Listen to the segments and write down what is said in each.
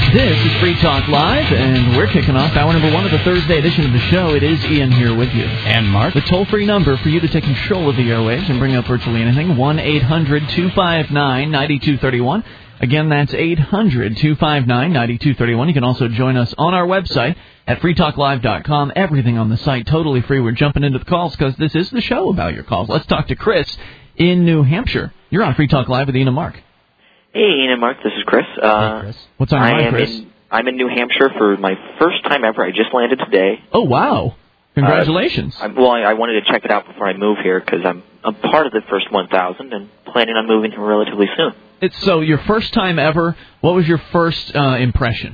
This is Free Talk Live, and we're kicking off hour number one of the Thursday edition of the show. It is Ian here with you. And Mark. The toll-free number for you to take control of the airwaves and bring up virtually anything, 1-800-259-9231. Again, that's 800-259-9231. You can also join us on our website at freetalklive.com. Everything on the site totally free. We're jumping into the calls because this is the show about your calls. Let's talk to Chris in New Hampshire. You're on Free Talk Live with Ian and Mark. Hey, Ian and Mark, this is Chris. Hey, Chris. What's on your mind, Chris? I'm in New Hampshire for my first time ever. I just landed today. Oh, wow. Congratulations. I wanted to check it out before I move here because I'm part of the first 1,000 and planning on moving here relatively soon. So your first time ever, what was your first impression?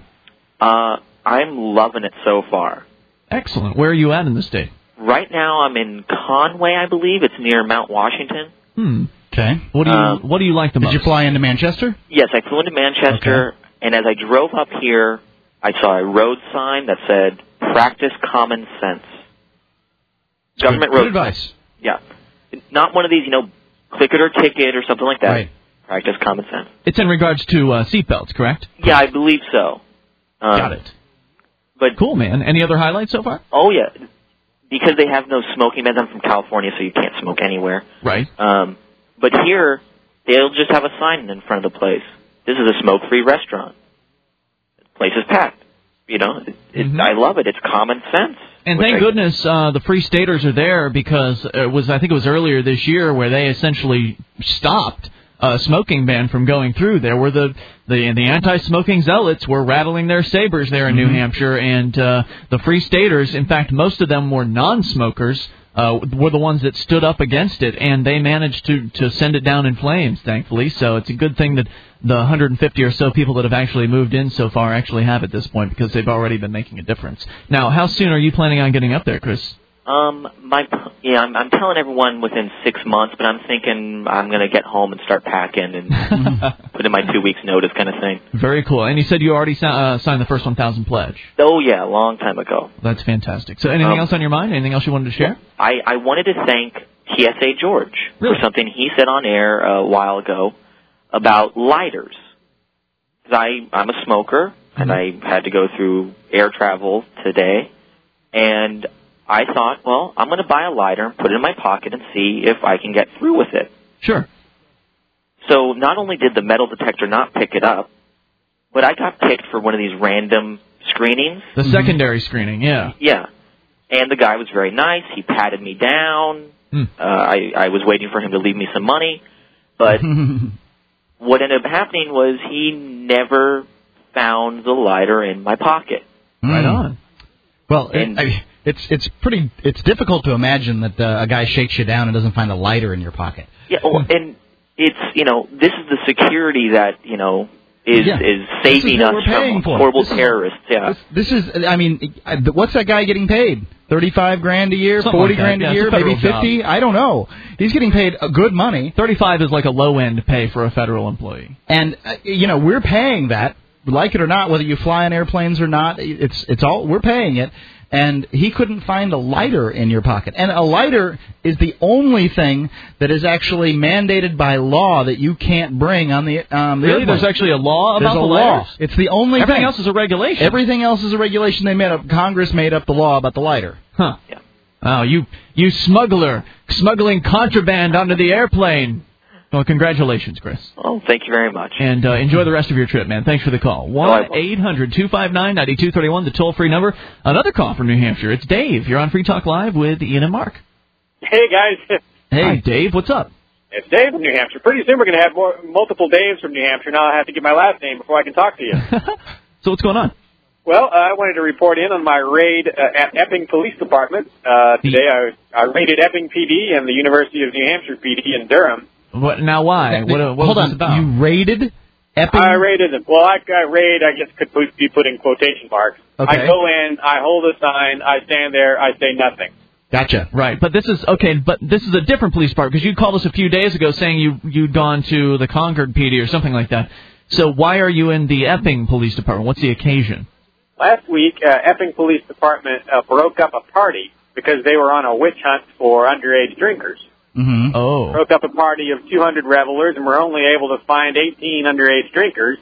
I'm loving it so far. Excellent. Where are you at in the state? Right now I'm in Conway, I believe. It's near Mount Washington. Okay. What do you like the most? Did you fly into Manchester? Yes, I flew into Manchester, and as I drove up here, I saw a road sign that said, "Practice common sense." Government road. Good advice. Yeah. Not one of these, click it or ticket or something like that. Right. Practice common sense. It's in regards to seatbelts, correct? Yeah, I believe so. Got it. But cool, man. Any other highlights so far? Oh, yeah. Because they have no smoking bans. I'm from California, so you can't smoke anywhere. Right. But here, they'll just have a sign in front of the place. This is a smoke-free restaurant. The place is packed. I love it. It's common sense. And thank goodness the Free Staters are there because I think it was earlier this year where they essentially stopped a smoking ban from going through. There were the anti-smoking zealots were rattling their sabers there in New Hampshire, and the Free Staters, in fact, most of them were non-smokers, were the ones that stood up against it, and they managed to send it down in flames, thankfully. So it's a good thing that the 150 or so people that have actually moved in so far actually have at this point because they've already been making a difference. Now, how soon are you planning on getting up there, Chris? I'm telling everyone within 6 months, but I'm thinking I'm going to get home and start packing and put in my 2 weeks notice kind of thing. Very cool. And you said you already signed the first 1,000 pledge. Oh, yeah, a long time ago. That's fantastic. So anything else on your mind? Anything else you wanted to share? I wanted to thank TSA George for something he said on air a while ago about lighters. I'm a smoker, and I had to go through air travel today, and I thought, well, I'm going to buy a lighter and put it in my pocket and see if I can get through with it. Sure. So not only did the metal detector not pick it up, but I got picked for one of these random screenings. The secondary screening, yeah. Yeah. And the guy was very nice. He patted me down. I was waiting for him to leave me some money. But what ended up happening was he never found the lighter in my pocket. Right on. Well, it's difficult to imagine that a guy shakes you down and doesn't find a lighter in your pocket. Yeah, and it's this is the security that is saving us from horrible terrorists. Yeah. This is what's that guy getting paid? $35,000 a year, something $40,000 like a year, maybe $50,000. I don't know. He's getting paid good money. 35 is like a low end pay for a federal employee. And we're paying that, like it or not, whether you fly on airplanes or not. It's all we're paying it. And he couldn't find a lighter in your pocket. And a lighter is the only thing that is actually mandated by law that you can't bring on the airplane. Really? There's actually a law about the Law. lighters? It's the only thing. Everything else is a regulation. Everything else is a regulation they made up. Congress made up the law about the lighter. Huh. Yeah. Oh, you smuggler, smuggling contraband onto the airplane. Well, congratulations, Chris. Oh, thank you very much. And enjoy the rest of your trip, man. Thanks for the call. 1-800-259-9231, the toll-free number. Another call from New Hampshire. It's Dave. You're on Free Talk Live with Ian and Mark. Hey, guys. Hey, Dave. What's up? It's Dave from New Hampshire. Pretty soon we're going to have multiple Daves from New Hampshire. Now I have to get my last name before I can talk to you. So what's going on? Well, I wanted to report in on my raid at Epping Police Department. Today I raided Epping PD and the University of New Hampshire PD in Durham. What? Now, why? What Hold was on. this about? You raided Epping? I raided them. Well, I guess could be put in quotation marks. Okay. I go in, I hold a sign, I stand there, I say nothing. Gotcha. Right, but this is okay. But this is a different police department because you called us a few days ago saying you'd gone to the Concord PD or something like that. So why are you in the Epping Police Department? What's the occasion? Last week, Epping Police Department broke up a party because they were on a witch hunt for underage drinkers. Mm-hmm. Oh. Broke up a party of 200 revelers, and were only able to find 18 underage drinkers.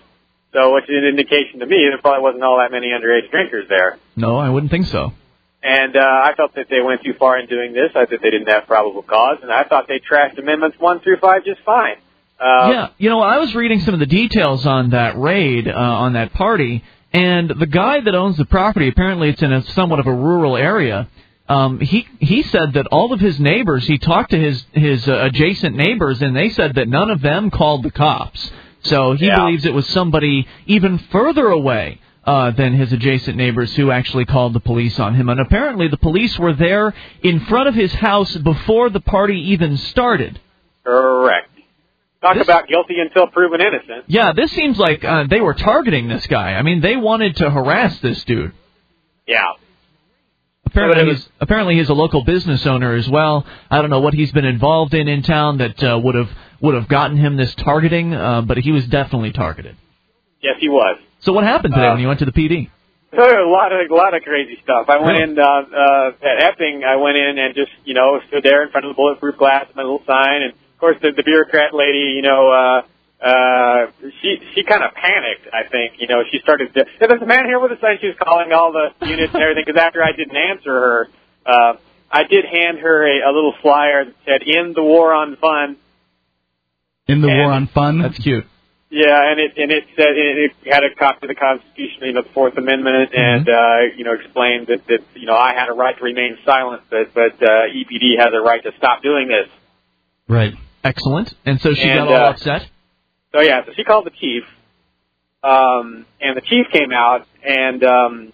So, which is an indication to me there probably wasn't all that many underage drinkers there. No, I wouldn't think so. And I felt that they went too far in doing this. I thought they didn't have probable cause, and I thought they trashed Amendments 1 through 5 just fine. Yeah, I was reading some of the details on that raid, on that party, and the guy that owns the property, apparently it's in somewhat of a rural area, he said that all of his neighbors, he talked to his adjacent neighbors, and they said that none of them called the cops. So he believes it was somebody even further away than his adjacent neighbors who actually called the police on him. And apparently the police were there in front of his house before the party even started. Correct. Talk about guilty until proven innocent. Yeah, this seems like they were targeting this guy. I mean, they wanted to harass this dude. Yeah. Apparently he's a local business owner as well. I don't know what he's been involved in town that would have gotten him this targeting, but he was definitely targeted. Yes, he was. So what happened today when you went to the PD? A lot of crazy stuff. I went in at Epping. I went in and just stood there in front of the bulletproof glass with my little sign, and of course the bureaucrat lady, she kind of panicked. I think she started. There's a man here with a sign. She was calling all the units and everything because after I didn't answer her, I did hand her a little flyer that said "In the War on Fun." In the War on Fun. That's cute. Yeah, and it said it had a copy of the Constitution, the Fourth Amendment, and explained that I had a right to remain silent, but EPD has a right to stop doing this. Right. Excellent. And so she got all upset. So she called the chief, and the chief came out, and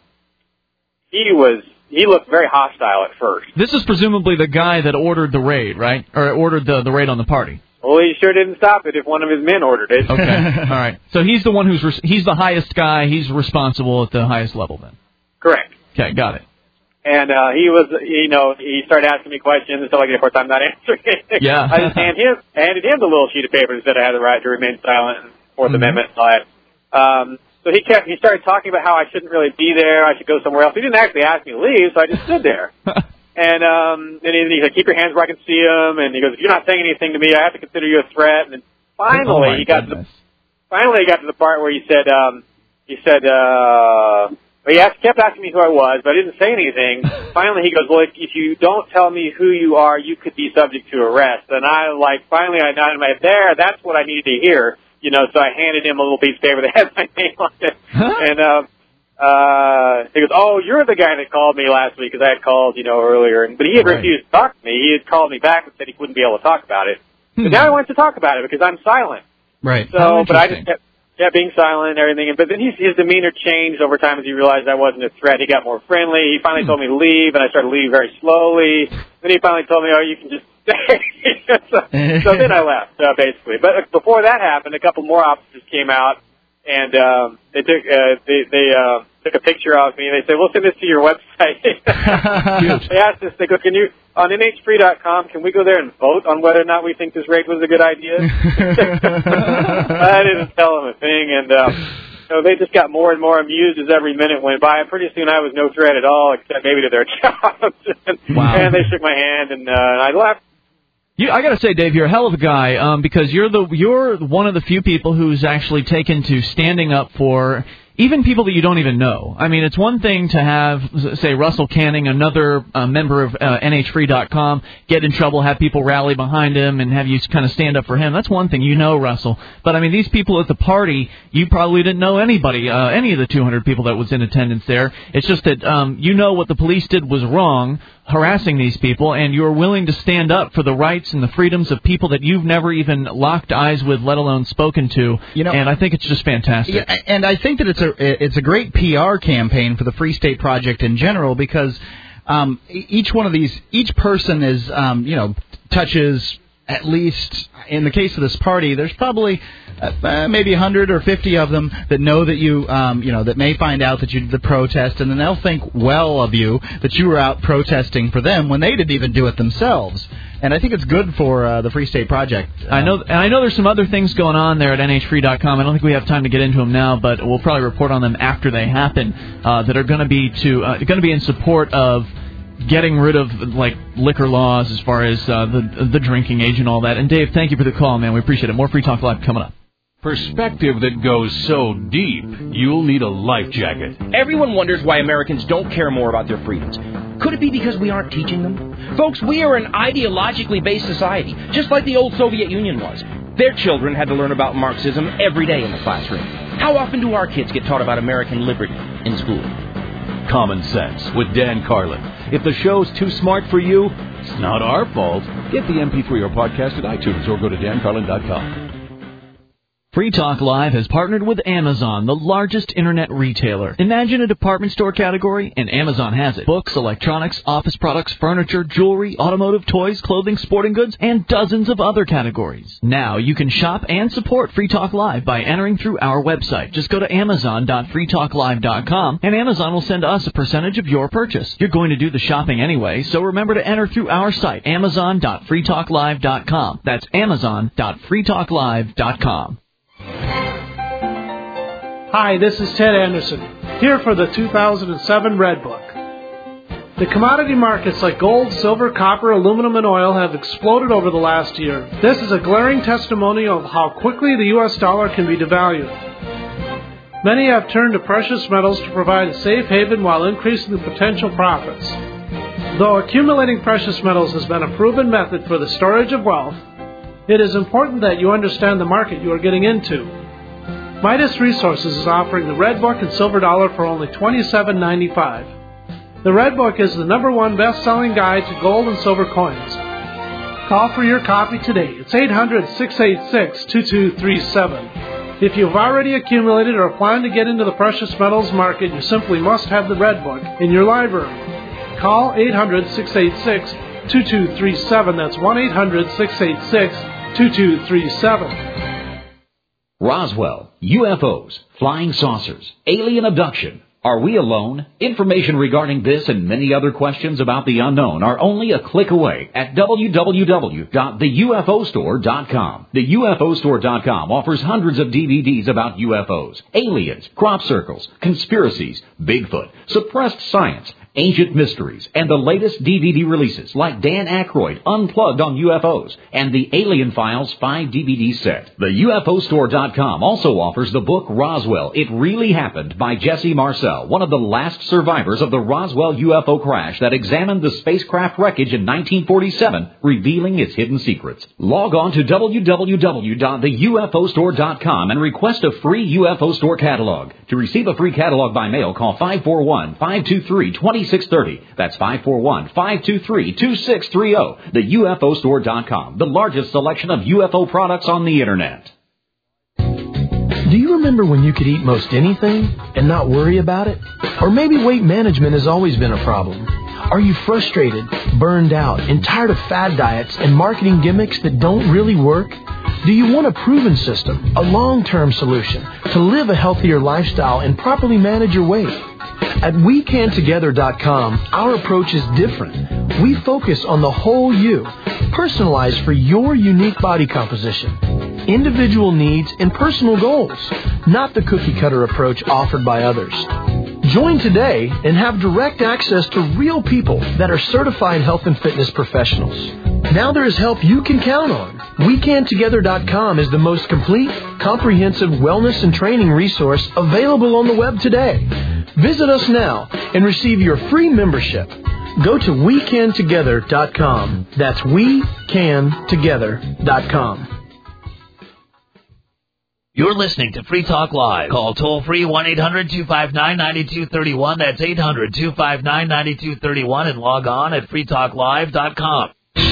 he looked very hostile at first. This is presumably the guy that ordered the raid, right? Or ordered the raid on the party. Well, he sure didn't stop it if one of his men ordered it. Okay, all right. So he's the one he's the highest guy. He's responsible at the highest level then. Correct. Okay, got it. And he started asking me questions and stuff like that. Of course, I'm not answering anything. Yeah. I just handed him the little sheet of paper that said I had the right to remain silent and Fourth Amendment and all that. So he started talking about how I shouldn't really be there. I should go somewhere else. He didn't actually ask me to leave, so I just stood there. And he said, "Keep your hands where I can see them." And he goes, "If you're not saying anything to me, I have to consider you a threat." And then finally, he got to the part where he said, he kept asking me who I was, but I didn't say anything. Finally, he goes, "Well, if you don't tell me who you are, you could be subject to arrest." And I nodded my head there. That's what I needed to hear, So I handed him a little piece of paper that had my name on it, and he goes, "Oh, you're the guy that called me last week because I had called, earlier." But he had refused to talk to me. He had called me back and said he wouldn't be able to talk about it. But now he wants to talk about it because I'm silent. Right. So, but I just kept being silent and everything. But then his demeanor changed over time as he realized I wasn't a threat. He got more friendly. He finally told me to leave, and I started leaving very slowly. Then he finally told me, "Oh, you can just stay." So then I left, basically. But before that happened, a couple more officers came out. And they took a picture of me, and they said, "We'll send this to your website." They asked us, they go, "Can you, on NHFree.com, can we go there and vote on whether or not we think this raid was a good idea?" I didn't tell them a thing, and they just got more and more amused as every minute went by. And pretty soon I was no threat at all, except maybe to their jobs. Wow. And they shook my hand, and I left. I got to say, Dave, you're a hell of a guy because you're one of the few people who's actually taken to standing up for even people that you don't even know. I mean, it's one thing to have, say, Russell Canning, another member of NHFree.com, get in trouble, have people rally behind him, and have you kind of stand up for him. That's one thing, Russell. But, I mean, these people at the party, you probably didn't know anybody, any of the 200 people that was in attendance there. It's just that what the police did was wrong, harassing these people, and you're willing to stand up for the rights and the freedoms of people that you've never even locked eyes with, let alone spoken to. And I think it's just fantastic. Yeah, and I think that it's a great PR campaign for the Free State Project in general because each person is touches at least, in the case of this party, there's probably maybe 100 or 50 of them that know that you, that may find out that you did the protest, and then they'll think well of you that you were out protesting for them when they didn't even do it themselves. And I think it's good for the Free State Project. I know there's some other things going on there at NHFree.com. I don't think we have time to get into them now, but we'll probably report on them after they happen. That are going to be in support of getting rid of liquor laws as far as the drinking age and all that. And Dave, thank you for the call, man. We appreciate it. More Free Talk Live coming up. perspective that goes so deep, you'll need a life jacket. Everyone wonders why Americans don't care more about their freedoms. Could it be because we aren't teaching them? Folks, we are an ideologically based society, just like the old Soviet Union was. Their children had to learn about Marxism every day in the classroom. How often do our kids get taught about American liberty in school? Common Sense with Dan Carlin. If the show's too smart for you, it's not our fault. Get the MP3 or podcast at iTunes or go to dancarlin.com. Free Talk Live has partnered with Amazon, the largest internet retailer. Imagine a department store category, and Amazon has it. Books, electronics, office products, furniture, jewelry, automotive, toys, clothing, sporting goods, and dozens of other categories. Now you can shop and support Free Talk Live by entering through our website. Just go to amazon.freetalklive.com, and Amazon will send us a percentage of your purchase. You're going to do the shopping anyway, so remember to enter through our site, amazon.freetalklive.com. That's amazon.freetalklive.com. Hi, this is Ted Anderson, here for the 2007 Red Book. The commodity markets like gold, silver, copper, aluminum, and oil have exploded over the last year. This is a glaring testimonial of how quickly the U.S. dollar can be devalued. Many have turned to precious metals to provide a safe haven while increasing the potential profits. Though accumulating precious metals has been a proven method for the storage of wealth, it is important that you understand the market you are getting into. Midas Resources is offering the Red Book and Silver Dollar for only $27.95. The Red Book is the #1 best-selling guide to gold and silver coins. Call for your copy today. It's 800-686-2237. If you've already accumulated or plan to get into the precious metals market, you simply must have the Red Book in your library. Call 800-686-2237. That's 1-800-686-2237. Roswell, UFOs, flying saucers, alien abduction. Are we alone? Information regarding this and many other questions about the unknown are only a click away at www.theufostore.com. The UFOstore.com offers hundreds of DVDs about UFOs, aliens, crop circles, conspiracies, Bigfoot, suppressed science, ancient mysteries, and the latest DVD releases like Dan Aykroyd Unplugged on UFOs and the Alien Files 5 DVD set. The UFOstore.com also offers the book Roswell, It Really Happened by Jesse Marcel, one of the last survivors of the Roswell UFO crash that examined the spacecraft wreckage in 1947, revealing its hidden secrets. Log on to www.theufostore.com and request a free UFO Store catalog. To receive a free catalog by mail, call 541-523-2630. That's 541-523-2630. TheUFOstore.com, the largest selection of UFO products on the Internet. Do you remember when you could eat most anything and not worry about it? Or maybe weight management has always been a problem. Are you frustrated, burned out, and tired of fad diets and marketing gimmicks that don't really work? Do you want a proven system, a long-term solution to live a healthier lifestyle and properly manage your weight? At WeCanTogether.com, our approach is different. We focus on the whole you, personalized for your unique body composition, individual needs, and personal goals, not the cookie-cutter approach offered by others. Join today and have direct access to real people that are certified health and fitness professionals. Now there is help you can count on. WeCanTogether.com is the most complete, comprehensive wellness and training resource available on the web today. Visit us now and receive your free membership. Go to WeCanTogether.com. That's WeCanTogether.com. You're listening to Free Talk Live. Call toll-free 1-800-259-9231. That's 800-259-9231. And log on at freetalklive.com.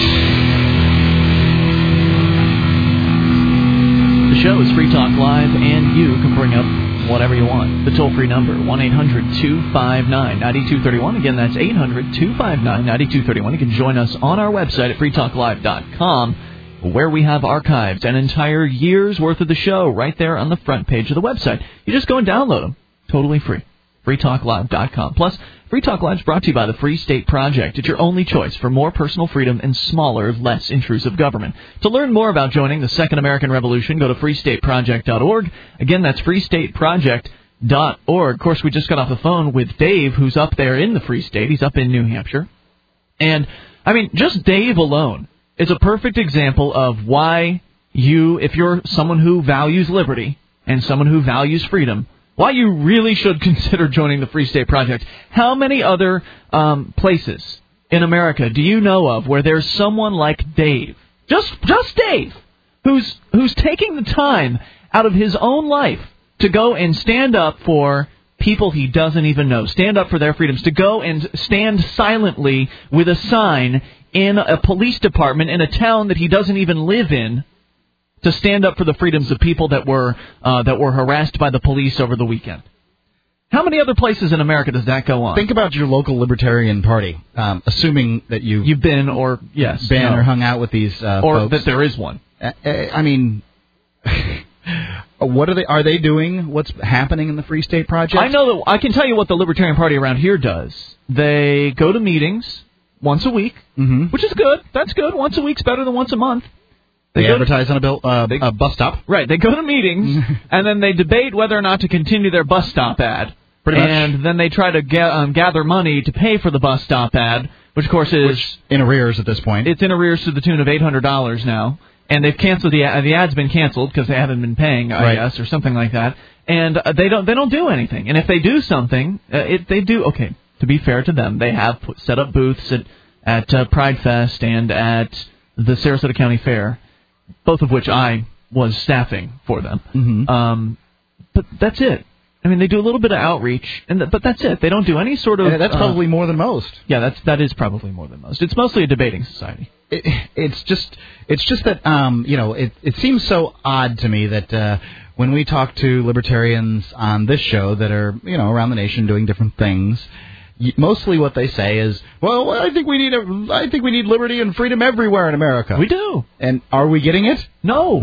The show is Free Talk Live, and you can bring up whatever you want. The toll-free number, 1-800-259-9231. Again, that's 800-259-9231. You can join us on our website at freetalklive.com, where we have archived an entire year's worth of the show right there on the front page of the website. You just go and download them. Totally free. freetalklive.com. Plus, Free Talk Live is brought to you by the Free State Project. It's your only choice for more personal freedom and smaller, less intrusive government. To learn more about joining the Second American Revolution, go to freestateproject.org. Again, that's freestateproject.org. Of course, we just got off the phone with Dave, who's up there in the Free State. He's up in New Hampshire. And, I mean, just Dave alone is a perfect example of why if you're someone who values liberty and someone who values freedom, why you really should consider joining the Free State Project. How many other places in America do you know of where there's someone like Dave, just Dave, who's taking the time out of his own life to go and stand up for people he doesn't even know, stand up for their freedoms, to go and stand silently with a sign in a police department in a town that he doesn't even live in, to stand up for the freedoms of people that were harassed by the police over the weekend. How many other places in America does that go on? Think about your local Libertarian Party, assuming that you've been or hung out with these or folks. That there is one. I mean, what are they doing? What's happening in the Free State Project? I know that I can tell you what the Libertarian Party around here does. They go to meetings once a week, which is good. That's good. Once a week's better than once a month. They advertise on a bus stop. Right. They go to meetings, and then they debate whether or not to continue their bus stop ad. Pretty much. And then they try to gather money to pay for the bus stop ad, which, of course, is in arrears at this point. It's in arrears to the tune of $800 now. And they've canceled the ad's been canceled because they haven't been paying, I guess, or something like that. And they don't do anything. And if they do something, they do. Okay, to be fair to them, they have set up booths at Pride Fest and at the Sarasota County Fair, both of which I was staffing for them. But that's it. I mean, they do a little bit of outreach, but that's it. They don't do any sort of... that's probably more than most. Yeah, that is probably more than most. It's mostly a debating society. It's just that, it seems so odd to me that when we talk to libertarians on this show that are, around the nation doing different things, mostly what they say is, well, I think we need liberty and freedom everywhere in America. We do. And are we getting it? No.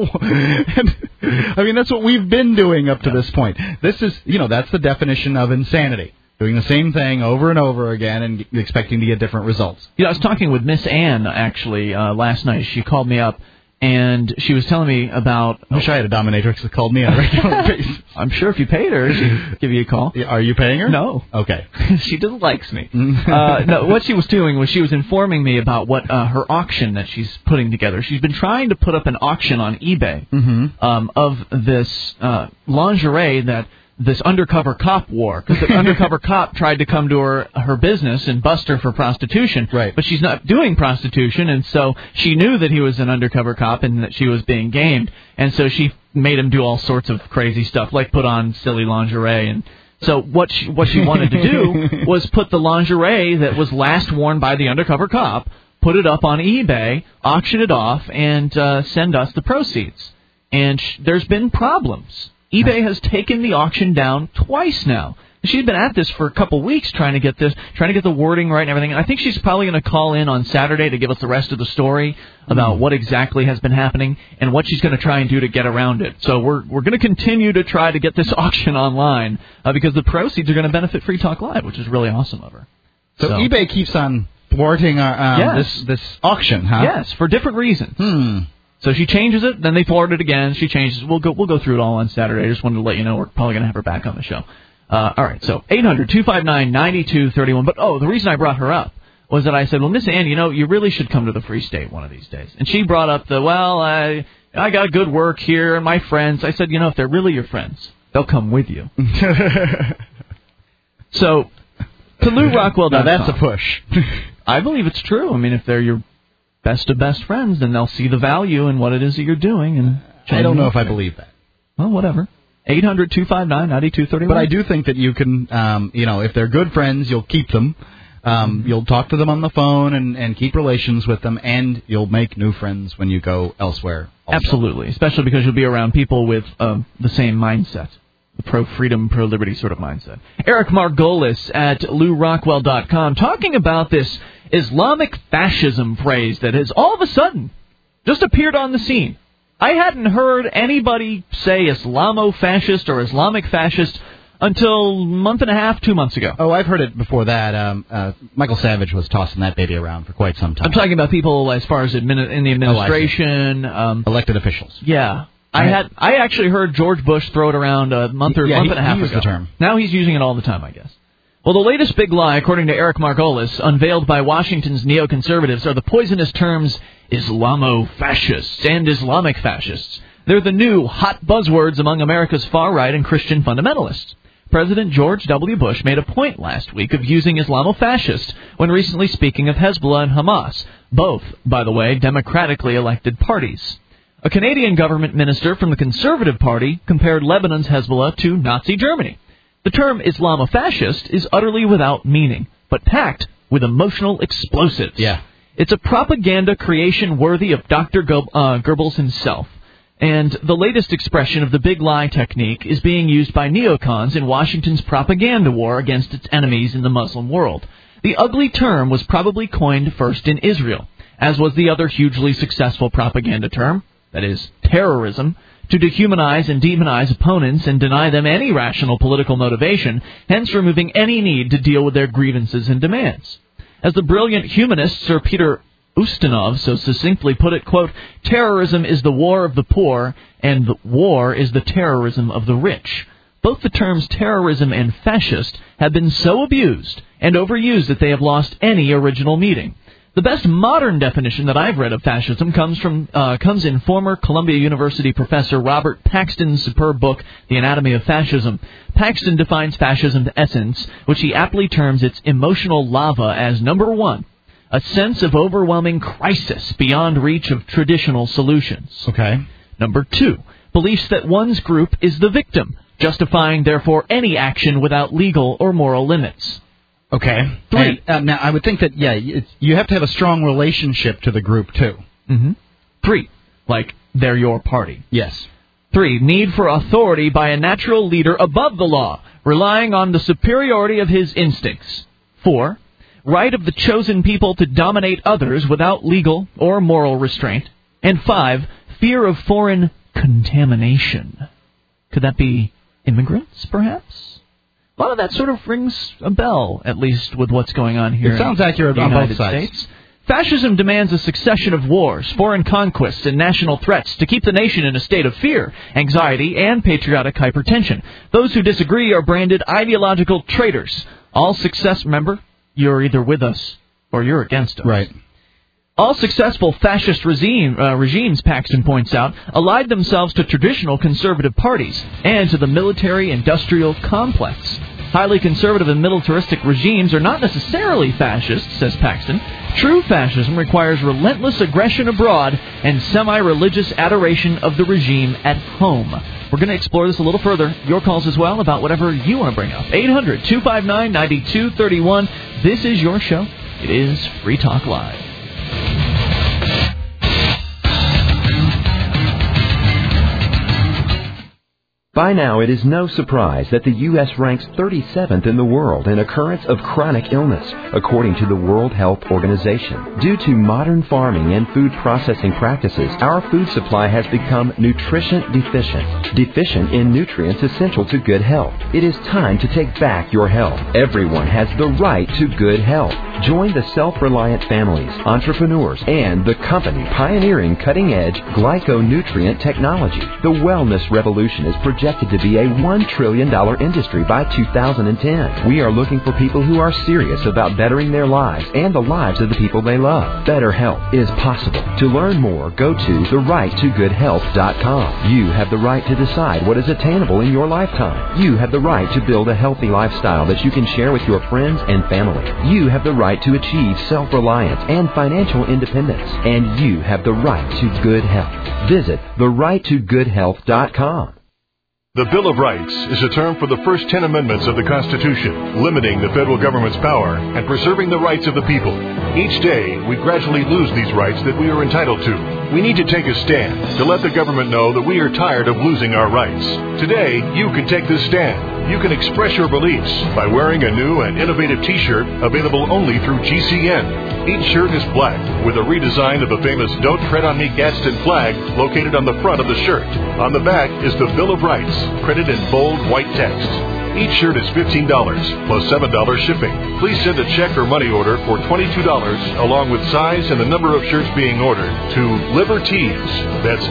And, I mean, that's what we've been doing up to this point. This is, that's the definition of insanity. Doing the same thing over and over again and expecting to get different results. I was talking with Miss Ann, actually, last night. She called me up, and she was telling me about... I wish I had a dominatrix that called me on a regular basis. I'm sure if you paid her, she'd give you a call. Are you paying her? No. Okay. She just likes me. No, what she was doing was she was informing me about what her auction that she's putting together. She's been trying to put up an auction on eBay of this lingerie that this undercover cop wore, because the undercover cop tried to come to her business and bust her for prostitution. Right. But she's not doing prostitution, and so she knew that he was an undercover cop and that she was being gamed, and so she made him do all sorts of crazy stuff, like put on silly lingerie. And so what she wanted to do was put the lingerie that was last worn by the undercover cop, put it up on eBay, auction it off, and send us the proceeds. And there's been problems. eBay has taken the auction down twice now. She's been at this for a couple weeks trying to get the wording right and everything. And I think she's probably going to call in on Saturday to give us the rest of the story about what exactly has been happening and what she's going to try and do to get around it. So we're going to continue to try to get this auction online because the proceeds are going to benefit Free Talk Live, which is really awesome of her. So eBay keeps on thwarting this auction, huh? Yes, for different reasons. So she changes it, then they forward it again. She changes it. We'll go through it all on Saturday. I just wanted to let you know we're probably going to have her back on the show. All right, so 800-259-9231. But, the reason I brought her up was that I said, well, Miss Ann, you really should come to the Free State one of these days. And she brought up I got good work here and my friends. I said, if they're really your friends, they'll come with you. So, to LouRockwell.com. Now that's a push. I believe it's true. I mean, if they're your best of best friends, then they'll see the value in what it is that you're doing. And I don't know if I believe that. Well, whatever. 800-259-9231. But I do think that you can, if they're good friends, you'll keep them. You'll talk to them on the phone and keep relations with them, and you'll make new friends when you go elsewhere also. Absolutely, especially because you'll be around people with the same mindset, the pro-freedom, pro-liberty sort of mindset. Eric Margolis at LouRockwell.com talking about this Islamic fascism phrase that has all of a sudden just appeared on the scene. I hadn't heard anybody say Islamo-fascist or Islamic fascist until a month and a half, 2 months ago. Oh, I've heard it before that. Michael Savage was tossing that baby around for quite some time. I'm talking about people as far as in the administration. Elected officials. Yeah. I actually heard George Bush throw it around a month and a half ago. He used the term. Now he's using it all the time, I guess. Well, the latest big lie, according to Eric Margolis, unveiled by Washington's neoconservatives, are the poisonous terms Islamo-fascists and Islamic fascists. They're the new hot buzzwords among America's far-right and Christian fundamentalists. President George W. Bush made a point last week of using Islamo-fascist when recently speaking of Hezbollah and Hamas, both, by the way, democratically elected parties. A Canadian government minister from the Conservative Party compared Lebanon's Hezbollah to Nazi Germany. The term Islamo-fascist is utterly without meaning, but packed with emotional explosives. Yeah. It's a propaganda creation worthy of Dr. Goebbels himself. And the latest expression of the big lie technique is being used by neocons in Washington's propaganda war against its enemies in the Muslim world. The ugly term was probably coined first in Israel, as was the other hugely successful propaganda term, that is, terrorism, to dehumanize and demonize opponents and deny them any rational political motivation, hence removing any need to deal with their grievances and demands. As the brilliant humanist Sir Peter Ustinov so succinctly put it, quote, terrorism is the war of the poor, and the war is the terrorism of the rich. Both the terms terrorism and fascist have been so abused and overused that they have lost any original meaning. The best modern definition that I've read of fascism comes in former Columbia University professor Robert Paxton's superb book, The Anatomy of Fascism. Paxton defines fascism's essence, which he aptly terms its emotional lava, as number one, a sense of overwhelming crisis beyond reach of traditional solutions. Okay. Number two, beliefs that one's group is the victim, justifying, therefore, any action without legal or moral limits. Okay. Three. Now, I would think that, you have to have a strong relationship to the group, too. Mm-hmm. Three, like they're your party. Yes. 3, need for authority by a natural leader above the law, relying on the superiority of his instincts. 4, right of the chosen people to dominate others without legal or moral restraint. And 5, fear of foreign contamination. Could that be immigrants, perhaps? A lot of that sort of rings a bell, at least with what's going on here. It sounds accurate on both sides. States. Fascism demands a succession of wars, foreign conquests, and national threats to keep the nation in a state of fear, anxiety, and patriotic hypertension. Those who disagree are branded ideological traitors. All success, remember, you're either with us or you're against us. Right. All successful fascist regimes, Paxton points out, allied themselves to traditional conservative parties and to the military-industrial complex. Highly conservative and militaristic regimes are not necessarily fascist, says Paxton. True fascism requires relentless aggression abroad and semi-religious adoration of the regime at home. We're going to explore this a little further. Your calls as well about whatever you want to bring up. 800-259-9231. This is your show. It is Free Talk Live. By now, it is no surprise that the U.S. ranks 37th in the world in occurrence of chronic illness, according to the World Health Organization. Due to modern farming and food processing practices, our food supply has become nutrition deficient in nutrients essential to good health. It is time to take back your health. Everyone has the right to good health. Join the self-reliant families, entrepreneurs, and the company pioneering cutting-edge glyconutrient technology. The wellness revolution is projected to be a $1 trillion industry by 2010. We are looking for people who are serious about bettering their lives and the lives of the people they love. Better health is possible. To learn more, go to therighttogoodhealth.com. You have the right to decide what is attainable in your lifetime. You have the right to build a healthy lifestyle that you can share with your friends and family. You have the right to achieve self-reliance and financial independence. And you have the right to good health. Visit therighttogoodhealth.com. The Bill of Rights is a term for the first 10 amendments of the Constitution, limiting the federal government's power and preserving the rights of the people. Each day, we gradually lose these rights that we are entitled to. We need to take a stand to let the government know that we are tired of losing our rights. Today, you can take this stand. You can express your beliefs by wearing a new and innovative T-shirt available only through GCN. Each shirt is black with a redesign of the famous Don't Tread on Me Gadsden flag located on the front of the shirt. On the back is the Bill of Rights, printed in bold white text. Each shirt is $15 plus $7 shipping. Please send a check or money order for $22 along with size and the number of shirts being ordered to Libertees. That's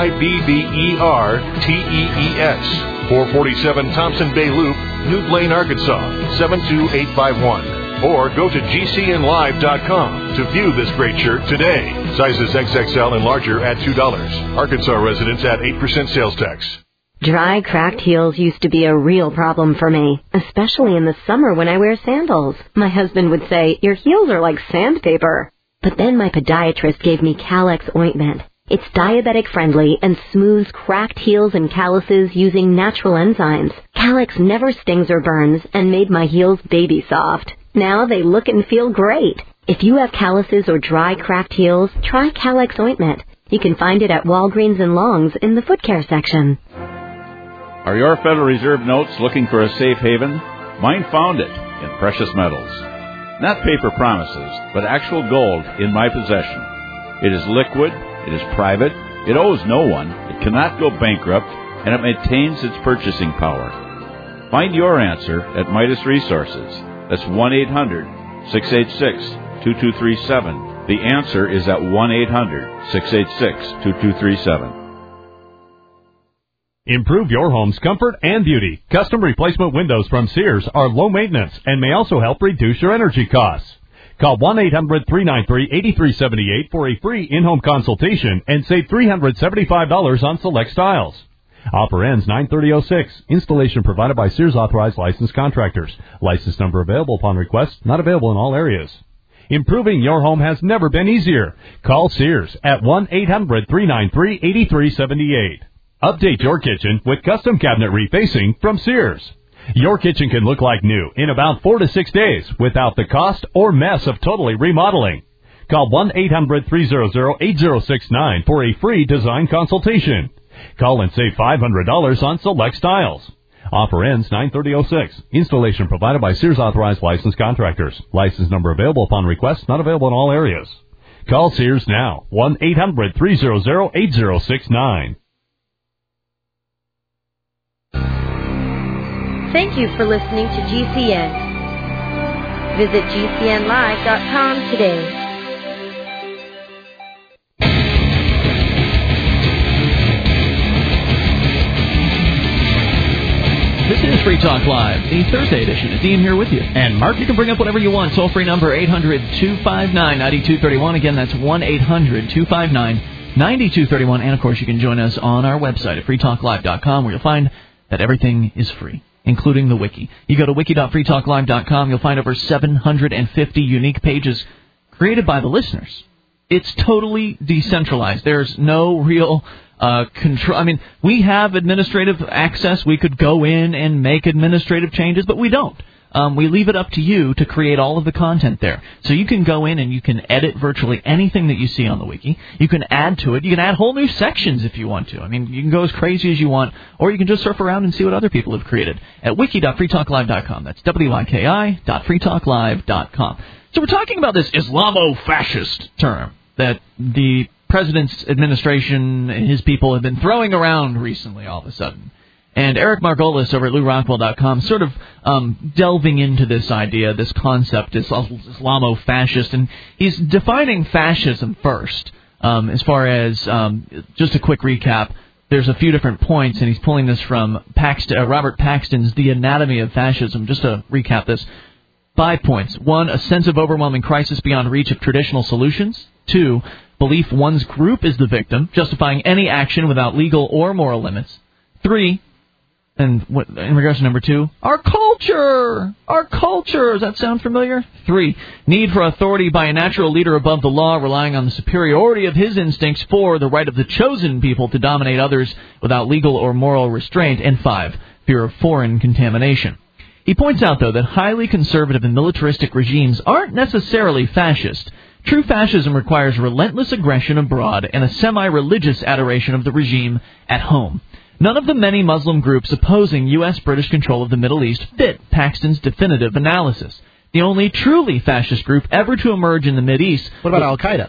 LIBBERTEES. 447 Thompson Bay Loop, New Blaine, Arkansas, 72851. Or go to GCNlive.com to view this great shirt today. Sizes XXL and larger at $2. Arkansas residents at 8% sales tax. Dry, cracked heels used to be a real problem for me, especially in the summer when I wear sandals. My husband would say, "Your heels are like sandpaper." But then my podiatrist gave me Calex ointment. It's diabetic-friendly and smooths cracked heels and calluses using natural enzymes. Calex never stings or burns and made my heels baby soft. Now they look and feel great. If you have calluses or dry, cracked heels, try Calex ointment. You can find it at Walgreens and Long's in the foot care section. Are your Federal Reserve notes looking for a safe haven? Mine found it in precious metals. Not paper promises, but actual gold in my possession. It is liquid, it is private, it owes no one, it cannot go bankrupt, and it maintains its purchasing power. Find your answer at Midas Resources. That's 1-800-686-2237. The answer is at 1-800-686-2237. Improve your home's comfort and beauty. Custom replacement windows from Sears are low maintenance and may also help reduce your energy costs. Call 1-800-393-8378 for a free in-home consultation and save $375 on select styles. Offer ends 9/30/06. Installation provided by Sears authorized licensed contractors. License number available upon request. Not available in all areas. Improving your home has never been easier. Call Sears at 1-800-393-8378. Update your kitchen with custom cabinet refacing from Sears. Your kitchen can look like new in about 4 to 6 days without the cost or mess of totally remodeling. Call 1-800-300-8069 for a free design consultation. Call and save $500 on select styles. Offer ends 9/30/06. Installation provided by Sears authorized licensed contractors. License number available upon request. Not available in all areas. Call Sears now. 1-800-300-8069. Thank you for listening to GCN. Visit GCNlive.com today. This is Free Talk Live, the Thursday edition. It's Ian here with you. And Mark. You can bring up whatever you want. Toll-free number 800-259-9231. Again, that's 1-800-259-9231. And, of course, you can join us on our website at freetalklive.com, where you'll find that everything is free, including the wiki. You go to wiki.freetalklive.com, you'll find over 750 unique pages created by the listeners. It's totally decentralized. There's no real control. I mean, we have administrative access. We could go in and make administrative changes, but we don't. We leave it up to you to create all of the content there. So you can go in and you can edit virtually anything that you see on the wiki. You can add to it. You can add whole new sections if you want to. I mean, you can go as crazy as you want, or you can just surf around and see what other people have created at wiki.freetalklive.com. That's wiki.freetalklive.com. So we're talking about this Islamo-fascist term that the president's administration and his people have been throwing around recently all of a sudden. And Eric Margolis over at LouRockwell.com sort of delving into this idea, this concept, this Islamo-fascist, and he's defining fascism first. As far as just a quick recap, there's a few different points, and he's pulling this from Robert Paxton's The Anatomy of Fascism. Just to recap this, 5 points. 1, a sense of overwhelming crisis beyond reach of traditional solutions. 2, belief one's group is the victim, justifying any action without legal or moral limits. 3, and in regards to number 2, our culture. Does that sound familiar? 3, need for authority by a natural leader above the law, relying on the superiority of his instincts. 4, the right of the chosen people to dominate others without legal or moral restraint. And 5, fear of foreign contamination. He points out, though, that highly conservative and militaristic regimes aren't necessarily fascist. True fascism requires relentless aggression abroad and a semi-religious adoration of the regime at home. None of the many Muslim groups opposing U.S.-British control of the Middle East fit Paxton's definitive analysis. The only truly fascist group ever to emerge in the Mideast... What about Al-Qaeda?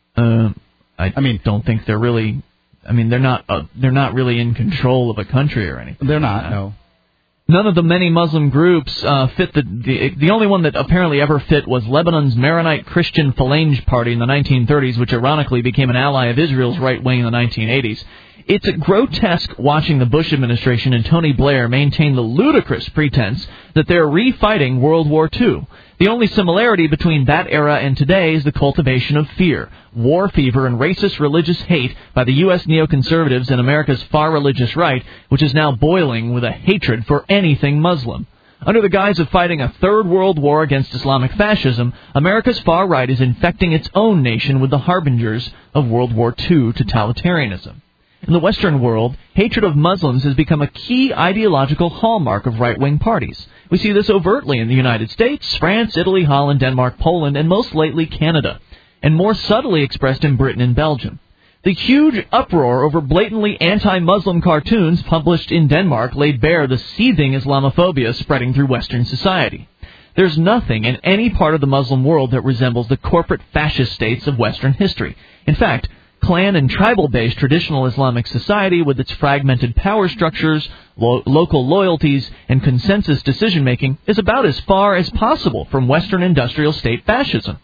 I don't think they're really... I mean, they're not really in control of a country or anything. They're not, no. None of the many Muslim groups fit the only one that apparently ever fit was Lebanon's Maronite Christian Phalange Party in the 1930s, which ironically became an ally of Israel's right wing in the 1980s. It's grotesque watching the Bush administration and Tony Blair maintain the ludicrous pretense that they're refighting World War II. The only similarity between that era and today is the cultivation of fear, war fever, and racist religious hate by the U.S. neoconservatives and America's far religious right, which is now boiling with a hatred for anything Muslim. Under the guise of fighting a third world war against Islamic fascism, America's far right is infecting its own nation with the harbingers of World War II totalitarianism. In the Western world, hatred of Muslims has become a key ideological hallmark of right-wing parties. We see this overtly in the United States, France, Italy, Holland, Denmark, Poland, and most lately Canada, and more subtly expressed in Britain and Belgium. The huge uproar over blatantly anti-Muslim cartoons published in Denmark laid bare the seething Islamophobia spreading through Western society. There's nothing in any part of the Muslim world that resembles the corporate fascist states of Western history. In fact, clan and tribal-based traditional Islamic society with its fragmented power structures, local loyalties, and consensus decision-making is about as far as possible from Western industrial state fascism.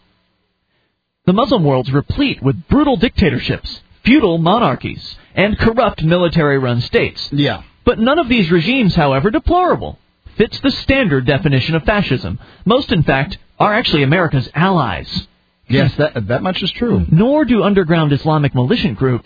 The Muslim world's replete with brutal dictatorships, feudal monarchies, and corrupt military-run states. Yeah. But none of these regimes, however deplorable, fits the standard definition of fascism. Most, in fact, are actually America's allies. Yes, that much is true. Nor do underground Islamic militant groups,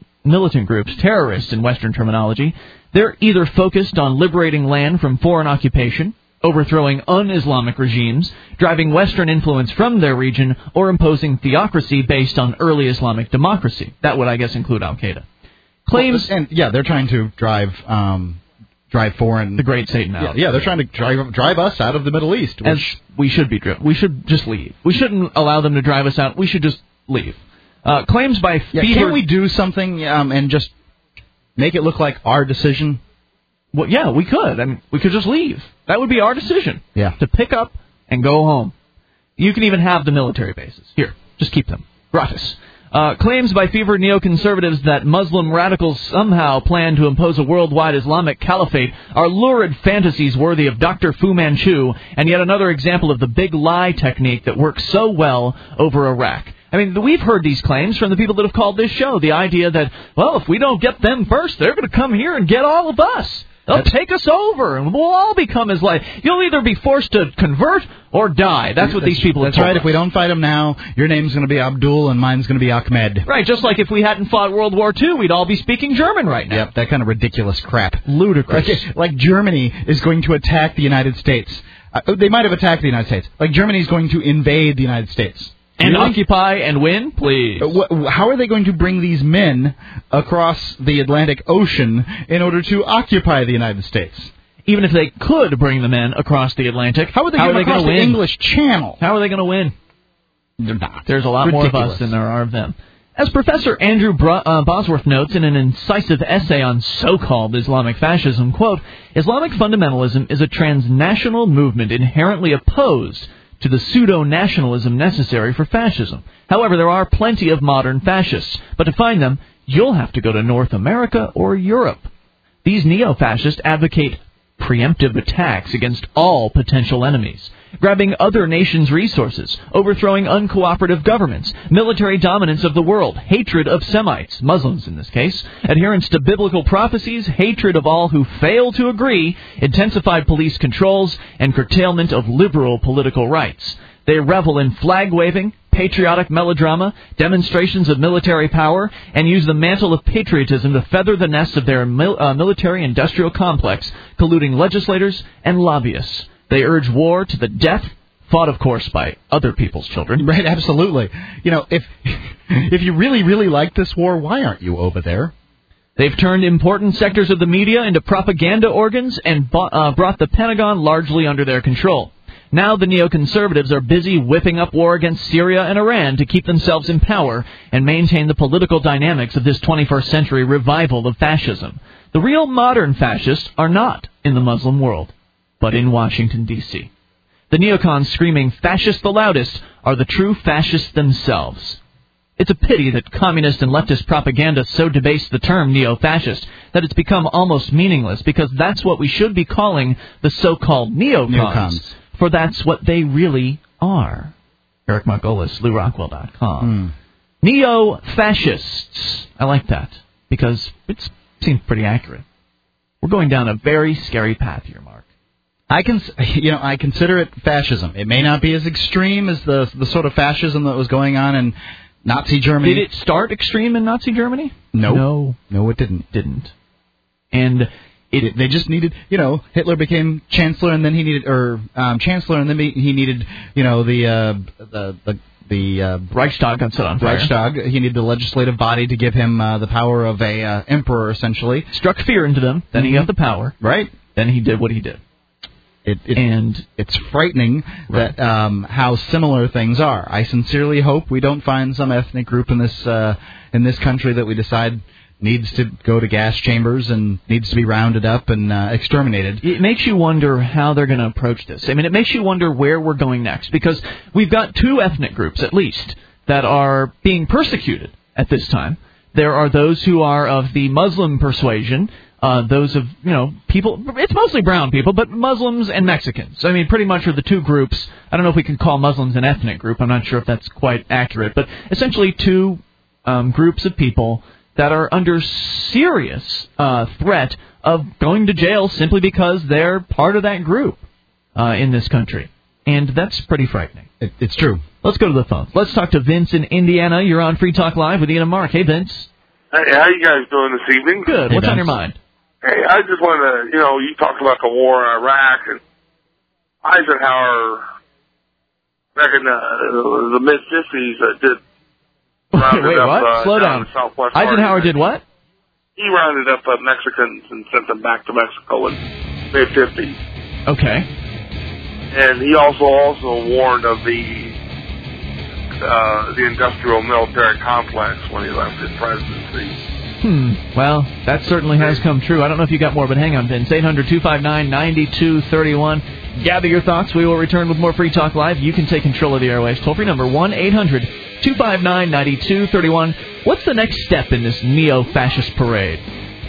terrorists in Western terminology. They're either focused on liberating land from foreign occupation, overthrowing un-Islamic regimes, driving Western influence from their region, or imposing theocracy based on early Islamic democracy. That would, I guess, include Al-Qaeda. Claims... they're trying to drive foreign... The Great Satan out. Yeah, they're trying to drive us out of the Middle East. As we should be driven. We should just leave. We shouldn't allow them to drive us out. We should just leave. Claims by fever... Can't we do something and just make it look like our decision? Well, yeah, we could. I mean, we could just leave. That would be our decision. Yeah. To pick up and go home. You can even have the military bases. Here, just keep them. Gratis. Claims by fevered neoconservatives that Muslim radicals somehow plan to impose a worldwide Islamic caliphate are lurid fantasies worthy of Dr. Fu Manchu, and yet another example of the big lie technique that works so well over Iraq. I mean, we've heard these claims from the people that have called this show, the idea that, well, if we don't get them first, they're going to come here and get all of us. They'll take us over, and we'll all become as like... You'll either be forced to convert or die. That's what these people have told us. That's right. If we don't fight them now, your name's going to be Abdul and mine's going to be Ahmed. Right, just like if we hadn't fought World War II, we'd all be speaking German right now. Yep, that kind of ridiculous crap. Ludicrous. Like Germany is going to attack the United States. They might have attacked the United States. Like Germany's going to invade the United States. And occupy and win, please. How are they going to bring these men across the Atlantic Ocean in order to occupy the United States? Even if they could bring the men across the Atlantic, how are they going to across the English Channel? How are they going to win? They're not. There's a lot more of us than there are of them. As Professor Andrew Bosworth notes in an incisive essay on so-called Islamic fascism, quote, Islamic fundamentalism is a transnational movement inherently opposed to the pseudo-nationalism necessary for fascism. However, there are plenty of modern fascists, but to find them, you'll have to go to North America or Europe. These neo-fascists advocate preemptive attacks against all potential enemies, grabbing other nations' resources, overthrowing uncooperative governments, military dominance of the world, hatred of Semites, Muslims in this case, adherence to biblical prophecies, hatred of all who fail to agree, intensified police controls, and curtailment of liberal political rights. They revel in flag-waving, patriotic melodrama, demonstrations of military power, and use the mantle of patriotism to feather the nests of their military-industrial complex, colluding legislators and lobbyists. They urge war to the death, fought, of course, by other people's children. Right, absolutely. You know, if you really, really like this war, why aren't you over there? They've turned important sectors of the media into propaganda organs and brought the Pentagon largely under their control. Now the neoconservatives are busy whipping up war against Syria and Iran to keep themselves in power and maintain the political dynamics of this 21st century revival of fascism. The real modern fascists are not in the Muslim world, but in Washington, D.C. The neocons screaming fascist the loudest are the true fascists themselves. It's a pity that communist and leftist propaganda so debased the term neo-fascist that it's become almost meaningless, because that's what we should be calling the so-called neocons. For that's what they really are. Eric Margolis, LouRockwell.com. Neo-fascists. I like that, because it seems pretty accurate. We're going down a very scary path here, Mark. I consider it fascism. It may not be as extreme as the sort of fascism that was going on in Nazi Germany. Did it start extreme in Nazi Germany? No, it didn't. And they just needed, Hitler became chancellor, and then he needed, chancellor, and then he needed, the Reichstag got set on fire. Reichstag. He needed the legislative body to give him the power of a emperor, essentially. Struck fear into them. Then he got the power. Right. Then he did what he did. And it's frightening that how similar things are. I sincerely hope we don't find some ethnic group in this country that we decide needs to go to gas chambers and needs to be rounded up and exterminated. It makes you wonder how they're going to approach this. I mean, it makes you wonder where we're going next, because we've got two ethnic groups, at least, that are being persecuted at this time. There are those who are of the Muslim persuasion, those of, people, it's mostly brown people, but Muslims and Mexicans. I mean, pretty much are the two groups. I don't know if we can call Muslims an ethnic group. I'm not sure if that's quite accurate, but essentially two groups of people that are under serious threat of going to jail simply because they're part of that group in this country. And that's pretty frightening. It's true. Let's go to the phone. Let's talk to Vince in Indiana. You're on Free Talk Live with Ian and Mark. Hey, Vince. Hey, how you guys doing this evening? Good. What's on your mind? Hey, I just wanted to, you talked about the war in Iraq, and Eisenhower back in the mid-50s did Wait, what? Slow down. Eisenhower did what? He rounded up Mexicans and sent them back to Mexico in mid-50s. Okay. And he also warned of the industrial military complex when he left his presidency. Well, that certainly has come true. I don't know if you got more, but hang on, Vince. 800-259-9231. Gather your thoughts. We will return with more Free Talk Live. You can take control of the airwaves. Toll-free number 1-800-259-9231. What's the next step in this neo-fascist parade?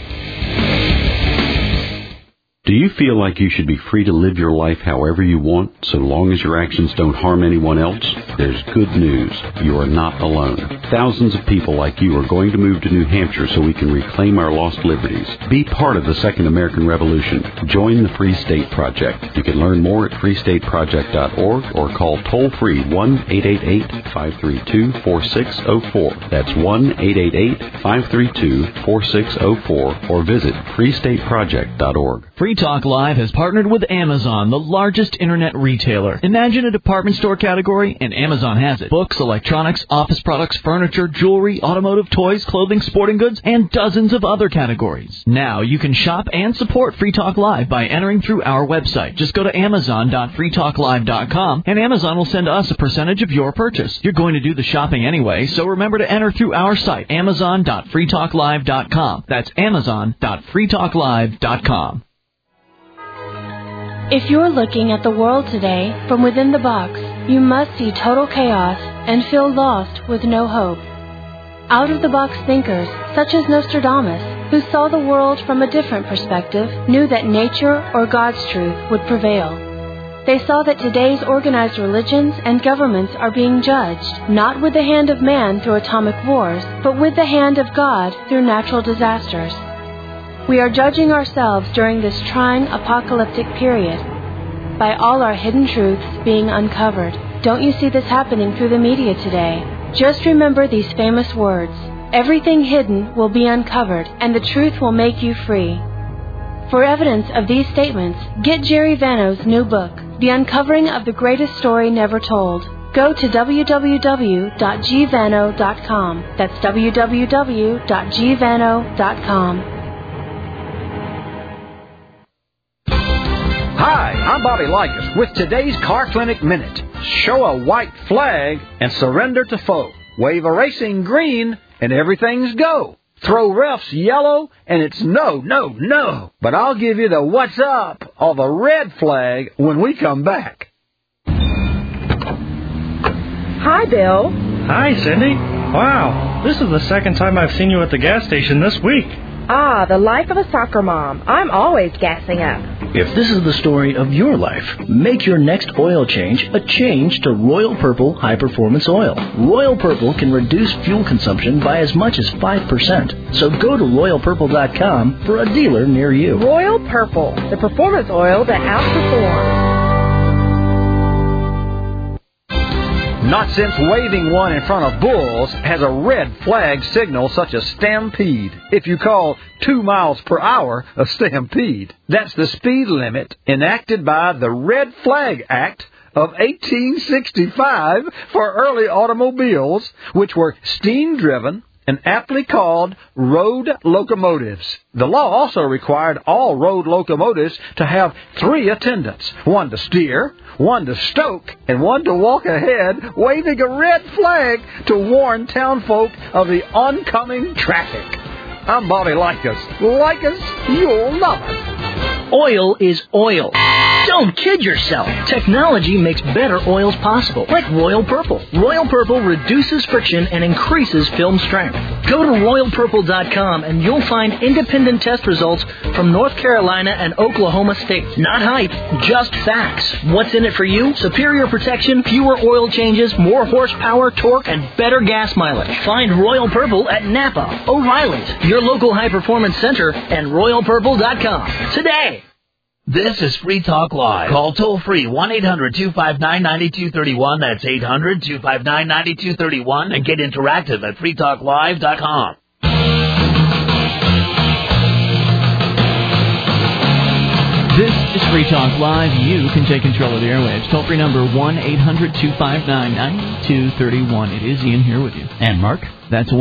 Do you feel like you should be free to live your life however you want, so long as your actions don't harm anyone else? There's good news. You are not alone. Thousands of people like you are going to move to New Hampshire so we can reclaim our lost liberties. Be part of the Second American Revolution. Join the Free State Project. You can learn more at freestateproject.org or call toll-free 1-888-532-4604. That's 1-888-532-4604 or visit freestateproject.org. Free Talk Live has partnered with Amazon, the largest internet retailer. Imagine a department store category, and Amazon has it. Books, electronics, office products, furniture, jewelry, automotive, toys, clothing, sporting goods, and dozens of other categories. Now you can shop and support Free Talk Live by entering through our website. Just go to amazon.freetalklive.com, and Amazon will send us a percentage of your purchase. You're going to do the shopping anyway, so remember to enter through our site, amazon.freetalklive.com. That's amazon.freetalklive.com. If you're looking at the world today from within the box, you must see total chaos and feel lost with no hope. Out-of-the-box thinkers, such as Nostradamus, who saw the world from a different perspective, knew that nature or God's truth would prevail. They saw that today's organized religions and governments are being judged, not with the hand of man through atomic wars, but with the hand of God through natural disasters. We are judging ourselves during this trying apocalyptic period by all our hidden truths being uncovered. Don't you see this happening through the media today? Just remember these famous words. Everything hidden will be uncovered, and the truth will make you free. For evidence of these statements, get Jerry Vano's new book, The Uncovering of the Greatest Story Never Told. Go to www.gvano.com. That's www.gvano.com. Hi, I'm Bobby Likas with today's Car Clinic Minute. Show a white flag and surrender to foe. Wave a racing green and everything's go. Throw refs yellow and it's no, no, no. But I'll give you the what's up of a red flag when we come back. Hi, Bill. Hi, Cindy. Wow, this is the second time I've seen you at the gas station this week. Ah, the life of a soccer mom. I'm always gassing up. If this is the story of your life, make your next oil change a change to Royal Purple High Performance Oil. Royal Purple can reduce fuel consumption by as much as 5%. So go to RoyalPurple.com for a dealer near you. Royal Purple, the performance oil that outperforms. Not since waving one in front of bulls has a red flag signal such a stampede. If you call 2 miles per hour a stampede, that's the speed limit enacted by the Red Flag Act of 1865 for early automobiles, which were steam-driven and aptly called road locomotives. The law also required all road locomotives to have 3 attendants, one to steer, one to stoke, and one to walk ahead, waving a red flag to warn townfolk of the oncoming traffic. I'm Bobby Likas. Like us, you'll love us. Oil is oil. Don't kid yourself. Technology makes better oils possible, like Royal Purple. Royal Purple reduces friction and increases film strength. Go to RoyalPurple.com and you'll find independent test results from North Carolina and Oklahoma states. Not hype, just facts. What's in it for you? Superior protection, fewer oil changes, more horsepower, torque, and better gas mileage. Find Royal Purple at Napa, O'Reilly's, your local high-performance center, and RoyalPurple.com today. This is Free Talk Live. Call toll-free 1-800-259-9231. That's 800-259-9231. And get interactive at freetalklive.com. This is Free Talk Live. You can take control of the airwaves. Toll-free number 1-800-259-9231. It is Ian here with you. And Mark. That's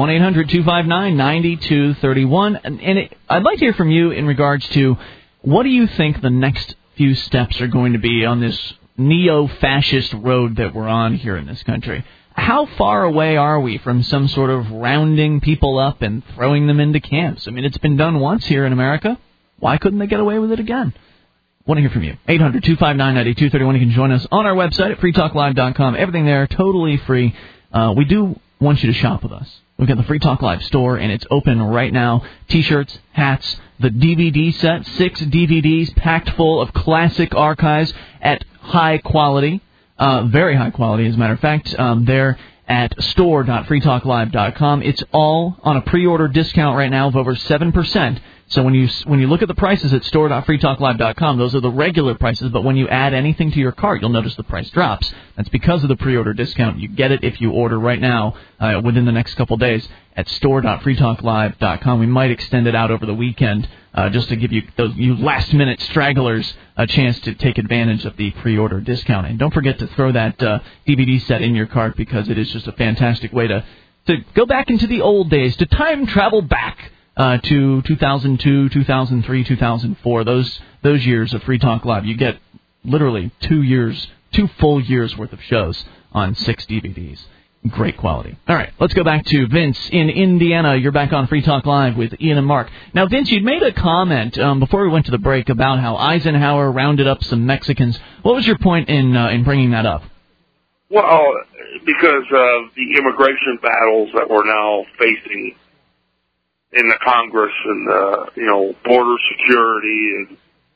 1-800-259-9231. And I'd like to hear from you in regards to what do you think the next few steps are going to be on this neo-fascist road that we're on here in this country? How far away are we from some sort of rounding people up and throwing them into camps? I mean, it's been done once here in America. Why couldn't they get away with it again? Want to hear from you. 800-259-9231. You can join us on our website at freetalklive.com. Everything there, totally free. We do want you to shop with us. We've got the Free Talk Live store, and it's open right now. T-shirts, hats, the DVD set, 6 DVDs packed full of classic archives at high quality, very high quality, as a matter of fact. They're at store.freetalklive.com. It's all on a pre-order discount right now of over 7%. So when you look at the prices at store.freetalklive.com, those are the regular prices, but when you add anything to your cart, you'll notice the price drops. That's because of the pre-order discount. You get it if you order right now within the next couple days at store.freetalklive.com. We might extend it out over the weekend just to give you last-minute stragglers a chance to take advantage of the pre-order discount. And don't forget to throw that DVD set in your cart because it is just a fantastic way to go back into the old days, to time travel back to 2002, 2003, 2004, those years of Free Talk Live. You get literally 2 full years worth of shows on 6 DVDs. Great quality. All right, let's go back to Vince in Indiana. You're back on Free Talk Live with Ian and Mark. Now, Vince, you'd made a comment before we went to the break about how Eisenhower rounded up some Mexicans. What was your point in bringing that up? Well, because of the immigration battles that we're now facing in the Congress and border security and.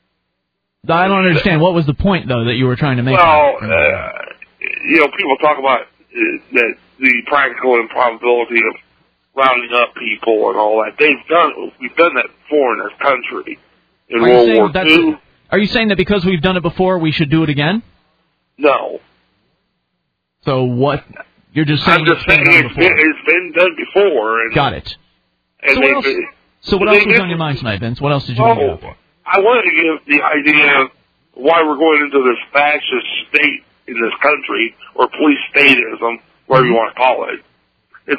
I don't understand. What was the point though that you were trying to make? Well, people talk about that the practical improbability of rounding up people and all that. We've done that before in this country in World War II. Are you saying that because we've done it before, we should do it again? No. So what? You're just saying it's been done before. And, got it. And so what else was on your mind tonight, Vince? What else did you want to go? I wanted to give the idea of why we're going into this fascist state in this country, or police statism, whatever you want to call it. It's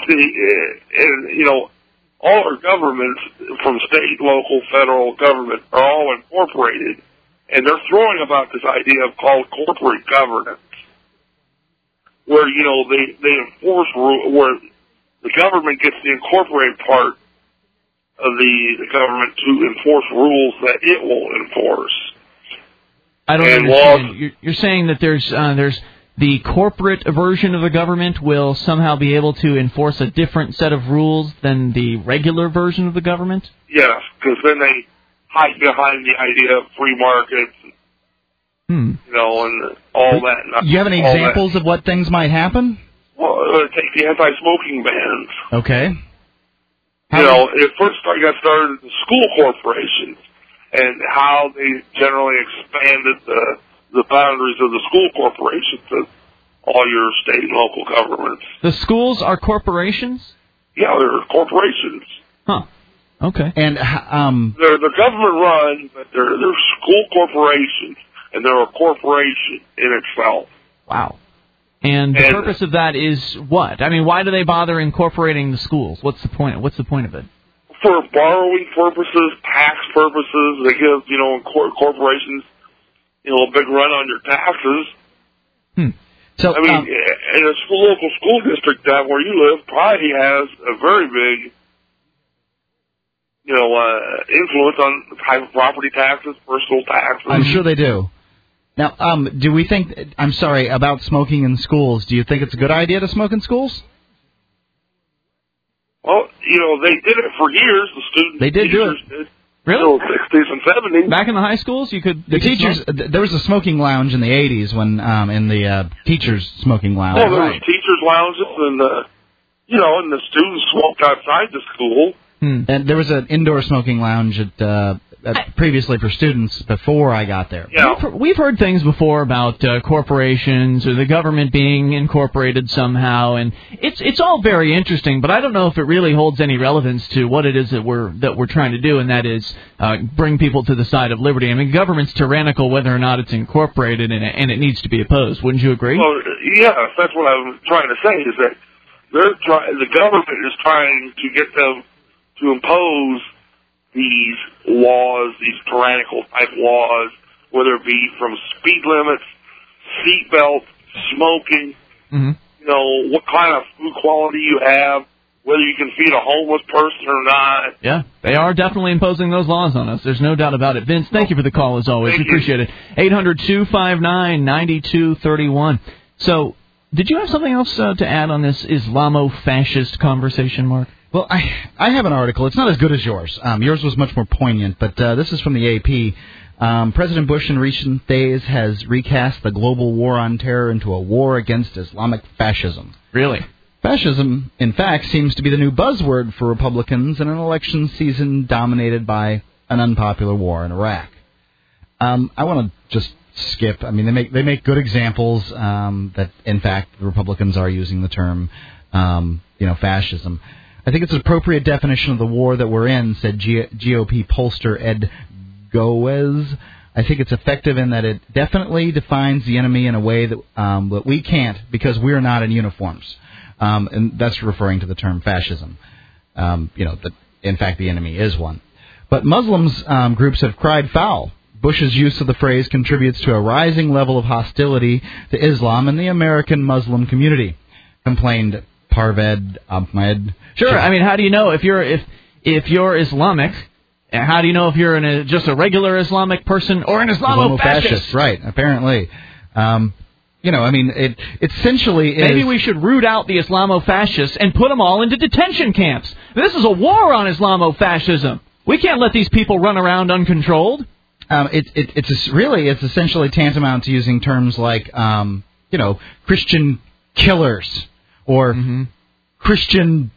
all our governments, from state, local, federal government, are all incorporated, and they're throwing about this idea of called corporate governance, where they enforce where the government gets the incorporated part of the government to enforce rules that it will enforce. I don't understand. You're saying that there's the corporate version of the government will somehow be able to enforce a different set of rules than the regular version of the government? Yes, because then they hide behind the idea of free markets, and all that. You have any examples of what things might happen? Well, take the anti-smoking bans. Okay. It first got started at the school corporations and how they generally expanded the boundaries of the school corporations to all your state and local governments. The schools are corporations? Yeah, they're corporations. Huh. Okay. And they're government run, but they're school corporations, and they're a corporation in itself. Wow. And the purpose of that is what? I mean, why do they bother incorporating the schools? What's the point? What's the point of it? For borrowing purposes, tax purposes, they give corporations a big run on your taxes. So I mean, in a local school district that where you live probably has a very big influence on the type of property taxes, personal taxes. I'm sure they do. Now, do we think, I'm sorry, about smoking in schools, do you think it's a good idea to smoke in schools? Well, they did it for years, the students. They did do it. Did. Really? 60s and 70s. Back in the high schools, you could... The teachers, there was a smoking lounge in the 80s when, in the teachers' smoking lounge. Oh, there was teachers' lounges and, and the students smoked outside the school. And there was an indoor smoking lounge previously for students before I got there. Yeah. We've heard things before about corporations or the government being incorporated somehow, and it's all very interesting. But I don't know if it really holds any relevance to what it is that we're trying to do, and that is bring people to the side of liberty. I mean, government's tyrannical whether or not it's incorporated, and it needs to be opposed. Wouldn't you agree? Well, yes, that's what I was trying to say. Is that the government is trying to get them to impose these laws, these tyrannical type laws, whether it be from speed limits, seat belts, smoking, what kind of food quality you have, whether you can feed a homeless person or not. Yeah, they are definitely imposing those laws on us. There's no doubt about it. Vince, thank you for the call as always. We appreciate it. 800-259-9231. So, did you have something else to add on this Islamo-fascist conversation, Mark? Well, I have an article. It's not as good as yours. Yours was much more poignant, but this is from the AP. President Bush in recent days has recast the global war on terror into a war against Islamic fascism. Really? Fascism, in fact, seems to be the new buzzword for Republicans in an election season dominated by an unpopular war in Iraq. I want to just skip. I mean, they make good examples that, in fact, the Republicans are using the term, fascism. I think it's an appropriate definition of the war that we're in, said GOP pollster Ed Goes. I think it's effective in that it definitely defines the enemy in a way that we can't because we're not in uniforms. And that's referring to the term fascism. That in fact the enemy is one. But Muslims groups have cried foul. Bush's use of the phrase contributes to a rising level of hostility to Islam in the American Muslim community, complained Parved Ahmed. Sure. I mean, how do you know if you're Islamic? How do you know if you're just a regular Islamic person or an Islamo-fascist? Right. Apparently, I mean, it essentially is. Maybe we should root out the Islamo-fascists and put them all into detention camps. This is a war on Islamo-fascism. We can't let these people run around uncontrolled. It's essentially tantamount to using terms like, Christian killers. Or Christian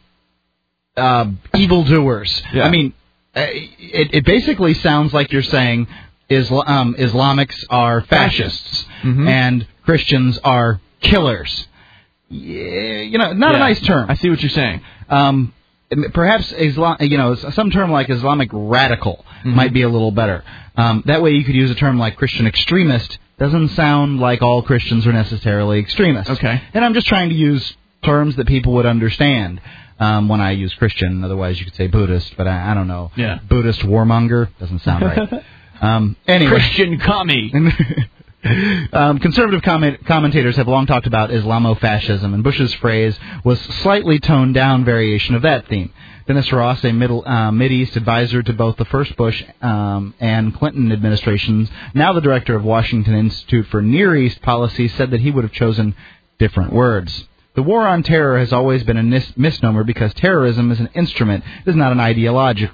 evildoers. Yeah. I mean, it basically sounds like you're saying Islamics are fascists and Christians are killers. Not a nice term. I see what you're saying. Perhaps some term like Islamic radical might be a little better. That way you could use a term like Christian extremist. Doesn't sound like all Christians are necessarily extremists. Okay. And I'm just trying to use terms that people would understand when I use Christian. Otherwise, you could say Buddhist, but I don't know. Yeah. Buddhist warmonger doesn't sound right. Anyway. Christian commie. Conservative commentators have long talked about Islamofascism, and Bush's phrase was a slightly toned-down variation of that theme. Dennis Ross, a Mideast advisor to both the first Bush and Clinton administrations, now the director of Washington Institute for Near East Policy, said that he would have chosen different words. The war on terror has always been a misnomer because terrorism is an instrument, it is not an ideology.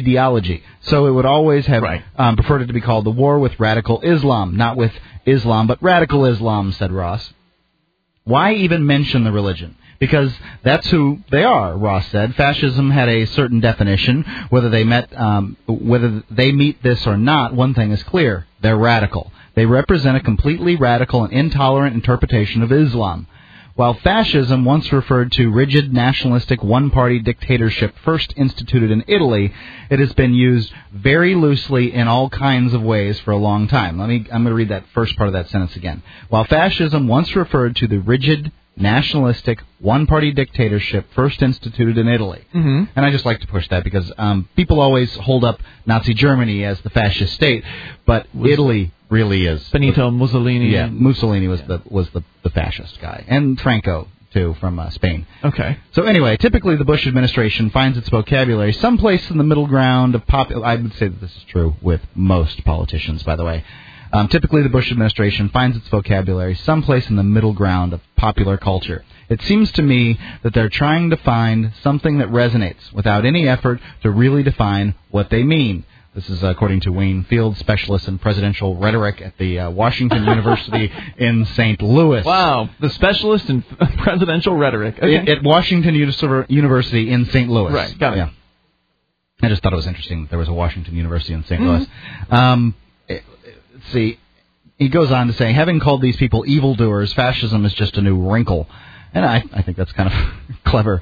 So it would always have preferred it to be called the war with radical Islam, not with Islam, but radical Islam, said Ross. Why even mention the religion? Because that's who they are, Ross said. Fascism had a certain definition. Whether they meet this or not, one thing is clear. They're radical. They represent a completely radical and intolerant interpretation of Islam. While fascism once referred to rigid nationalistic one-party dictatorship first instituted in Italy, it has been used very loosely in all kinds of ways for a long time. I'm going to read that first part of that sentence again. While fascism once referred to the rigid nationalistic one-party dictatorship first instituted in Italy. Mm-hmm. And I just like to push that because people always hold up Nazi Germany as the fascist state, but Italy really is. Benito Mussolini. Yeah, Mussolini was the fascist guy. And Franco, too, from Spain. Okay. So anyway, typically the Bush administration finds its vocabulary someplace in the middle ground of I would say that this is true with most politicians, by the way. Typically, the Bush administration finds its vocabulary someplace in the middle ground of popular culture. It seems to me that they're trying to find something that resonates without any effort to really define what they mean. This is according to Wayne Field, specialist in presidential rhetoric at the Washington University in St. Louis. Wow, the specialist in presidential rhetoric. Okay. At Washington University in St. Louis. Right, got it. Yeah. I just thought it was interesting that there was a Washington University in St. Louis. Let's see, he goes on to say, having called these people evildoers, fascism is just a new wrinkle. And I think that's kind of clever.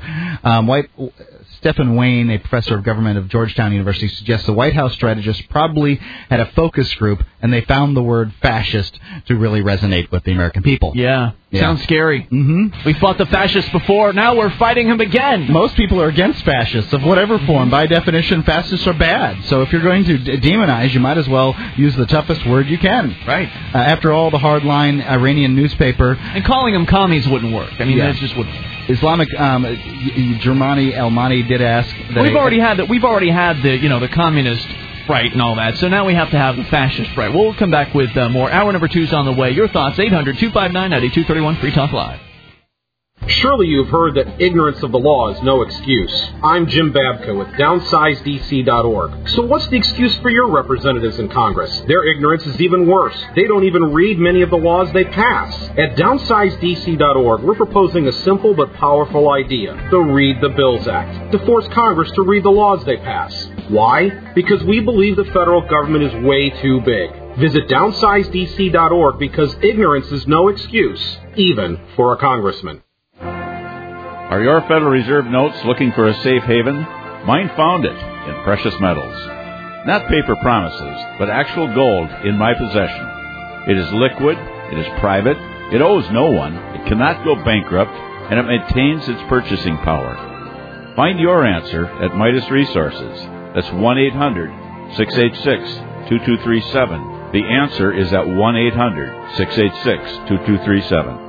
Stephen Wayne, a professor of government of Georgetown University, suggests the White House strategists probably had a focus group, and they found the word fascist to really resonate with the American people. Yeah. Sounds scary. Mm-hmm. We fought the fascists before, now we're fighting them again. Most people are against fascists of whatever form. By definition, fascists are bad. So if you're going to demonize, you might as well use the toughest word you can. Right. After all, the hardline Iranian newspaper... And calling them commies wouldn't work. I mean, that's just what... Islamic Germani Elmani did ask... That we've already had the communist right and all that, so now we have to have the fascist right. We'll come back with more. Hour number 2's on the way. Your thoughts, 800-259-9231, Free Talk Live. Surely you've heard that ignorance of the law is no excuse. I'm Jim Babka with DownsizeDC.org. So what's the excuse for your representatives in Congress? Their ignorance is even worse. They don't even read many of the laws they pass. At DownsizeDC.org, we're proposing a simple but powerful idea, the Read the Bills Act, to force Congress to read the laws they pass. Why? Because we believe the federal government is way too big. Visit DownsizeDC.org because ignorance is no excuse, even for a congressman. Are your Federal Reserve notes looking for a safe haven? Mine found it in precious metals. Not paper promises, but actual gold in my possession. It is liquid, it is private, it owes no one, it cannot go bankrupt, and it maintains its purchasing power. Find your answer at Midas Resources. That's 1-800-686-2237. The answer is at 1-800-686-2237.